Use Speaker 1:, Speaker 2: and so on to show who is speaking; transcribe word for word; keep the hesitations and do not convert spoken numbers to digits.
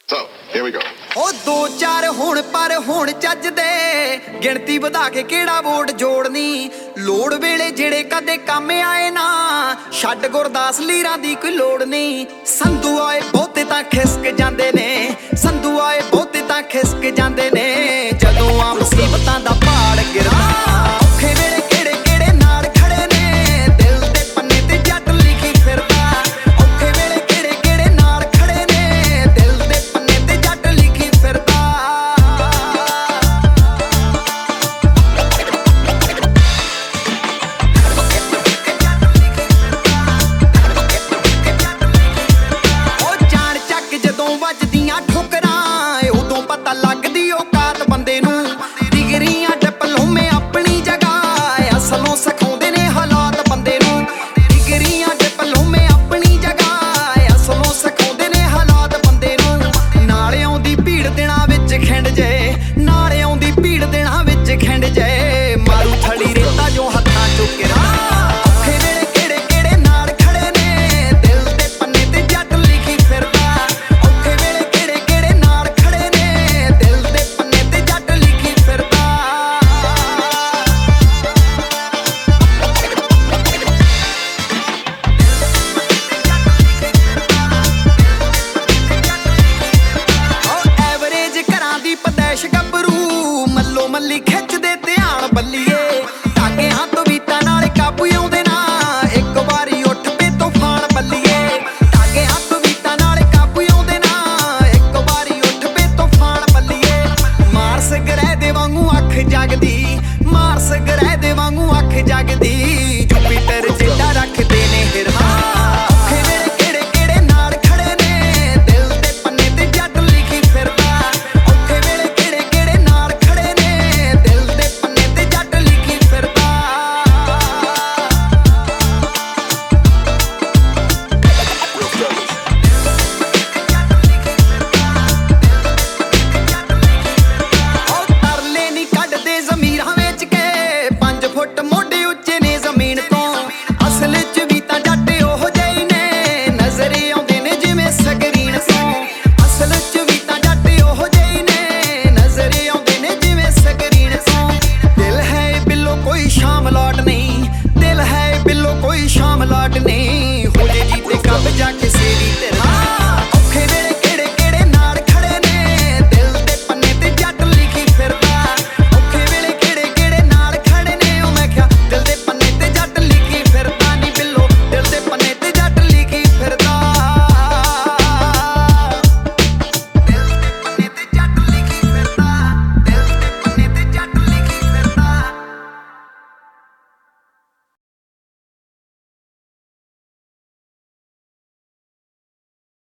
Speaker 1: So, here we go.
Speaker 2: ਉਹ ਦੋ ਚਾਰ ਹੁਣ ਪਰ ਹੁਣ ਚੱਜ ਦੇ ਗਿਣਤੀ ਵਧਾ ਕੇ ਕਿਹੜਾ ਵੋਟ ਜੋੜਨੀ ਲੋੜ ਵੇਲੇ ਜਿਹੜੇ ਕਦੇ ਕੰਮ ਆਏ ਨਾ ਛੱਡ ਗੁਰਦਾਸ ਲੀਰਾਂ ਦੀ ਕੋਈ ਲੋੜ ਨਹੀਂ ਸੰਧੂ ਆਏ ਬਹੁਤੇ ਤਾਂ ਖਿਸਕ ਜਾਂਦੇ ਨੇ ਸੰਧੂ ਆਏ ਬਹੁਤੇ ਤਾਂ ਖਿਸਕ ਜਾਂਦੇ ਨੇ ਜਦੋਂ ਆ ਮੁਸੀਬਤਾਂ ਦਾ ਪਹਾੜ ਗਿਰਾ ਔਖੇ ਵੇਲੇ ਕਿਹੜੇ ਕਿਹੜੇ ਨਾਲ ਖੜੇ ਨੇ ਦਿਲ ਦੇ ਪੰਨੇ ਤੇ ਜੱਟ ਲਿਖੀ ਫਿਰਦਾ ਔਖੇ ਵੇਲੇ ਕਿਹੜੇ ਕਿਹੜੇ ਨਾਲ ਖੜੇ ਨੇ ਦਿਲ ਦੇ ਪੰਨੇ ਤੇ ਜੱਟ ਲਿਖੀ ਫਿਰਦਾ ਉਹ ਜਾਣ ਚੱਕ ਜਦੋਂ ਵੱਜਦੀਆਂ ਠੋਕਰਾਂ ਉਦੋਂ ਪਤਾ ਲੱਗਦੀ ਔਕਾਤ ਬੰਦੇ ਨੂੰ ਡਿਗਰੀਆਂ ਡਿਪਲੋਮੇ ਆਪਣੀ ਜਗ੍ਹਾ ਅਸਲੋਂ ਸਿਖਾਉਂਦੇ ਨੇ ਹਾਲਾਤ ਬੰਦੇ ਨੂੰ ਡਿਗਰੀਆਂ ਡਿਪਲੋਮੇ ਆਪਣੀ ਜਗ੍ਹਾ ਅਸਲੋਂ ਸਿਖਾਉਂਦੇ ਨੇ ਹਾਲਾਤ ਬੰਦੇ ਨੂੰ ਨਾਲ ਆਉਂਦੀ ਭੀੜ ਦਿਨਾਂ ਵਿੱਚ ਖਿੰਡ ਜੇ ਨਾਲ ਆਉਂਦੀ ਭੀੜ ਦਿਨਾਂ ਵਿੱਚ ਖਿੰਡ ਜੇ ਮਾਰੂ ਥਲੀ ਰੇਤਾ ਜੋ ਹੱਥਾਂ ਚੋਂ ਕਿਰਾ ਔਖੇ ਵੇਲੇ ਕਿਹੜੇ ਕਿਹੜੇ ਨਾਲ ਖੜੇ ਨੇ ਦਿਲ ਦੇ ਪੰਨੇ ਤੇ ਜੱਟ ਲਿਖੀ ਫਿਰਦਾ ਔਖੇ ਵੇਲੇ ਕਿਹੜੇ ਕਿਹੜੇ ਨਾਲ ਖੜੇ ਨੇ ਦਿਲ ਦੇ ਪੰਨੇ ਤੇ ਜੱਟ ਲਿਖੀ ਫਿਰਦਾ ਉਹ ਐਵਰੇਜ ਘਰਾਂ ਦੀ ਪਦੈਸ਼ ਗੱਭਰੂ ਮੱਲੋ ਮੱਲੀ ਖਿੱਚਦੇ ਧਿਆਨ ਬੱਲੀਏ ਧਾਗੇ ਹੱਥ ਵੀਤਾਂ ਨਾਲ ਕਾਬੂ ਆਉਂਦੇ ਨਾ ਇੱਕ ਵਾਰੀ ਉੱਠ ਪੇ ਤੂਫਾਨ ਬੱਲੀਏ ਧਾਗੇ ਹੱਥ ਵੀਤਾਂ ਨਾਲ ਕਾਬੂ ਆਉਂਦੇ ਨਾ ਇੱਕ ਵਾਰੀ ਉੱਠ ਪੇ ਤੂਫਾਨ ਬੱਲੀਏ ਮਾਰਸ ਗ੍ਰਹਿ ਦੇ ਵਾਂਗੂ ਅੱਖ ਜਗਦੀ